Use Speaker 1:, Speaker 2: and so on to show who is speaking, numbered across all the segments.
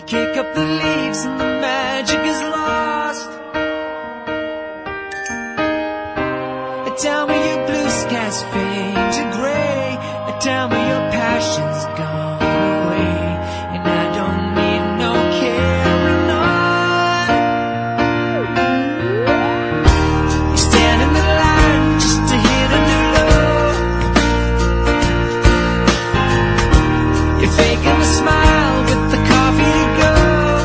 Speaker 1: kick up the leaves and the magic is lost. Tell me your blue skies fade to gray. Tell me your passion's gone away, and I don't need no carrying on. You stand in the line just to hit a new low. You're faking a smile with the coffee to go.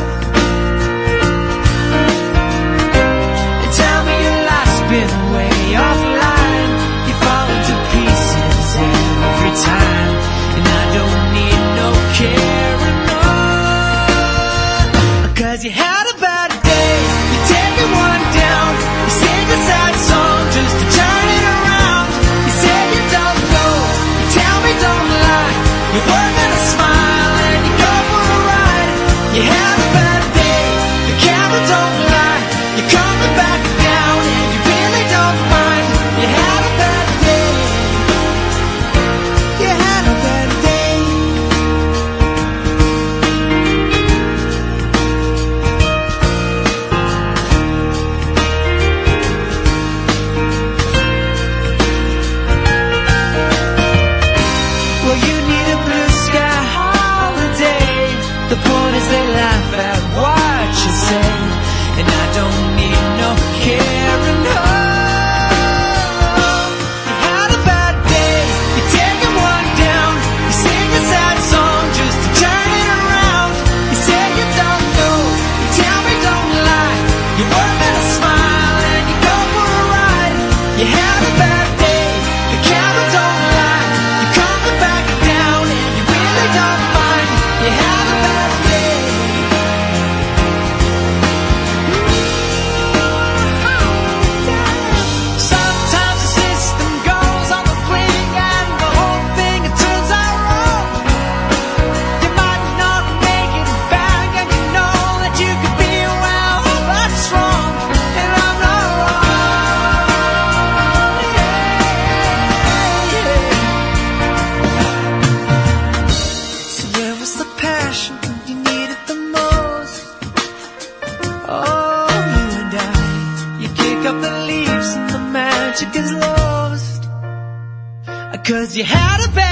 Speaker 1: And tell me your life's been way offline. You fall into pieces every time, and I don't need no carrying on. 'Cause you had a bad day, you take it one down. You sing a sad song just to turn it around. You say you don't know, you tell me don't lie. You work on a smile and you go for a ride. You had a bad day, the camera don't lie. You're coming back down and you really don't mind. You had a bad day. You had a bad day. Well, you need a blue sky holiday. The point is they laugh at what you say, and I don't need no carrying on. You had a bad day, you're taking one down. You sing a sad song just to turn it around. You say you don't know, you tell me don't lie. You work on a smile and you go for a ride. You had a bad day, the camera don't lie. You're coming back down and you really don't mind. You had a bad day. Sometimes the system goes on the blink and the whole thing it turns out wrong. You might not make it back and you know that you could be well, that's wrong, and I'm not wrong. So where was the passion when you needed the most? Oh, you and I, you kick up the leaves and the magic is lost. 'Cause you had a bad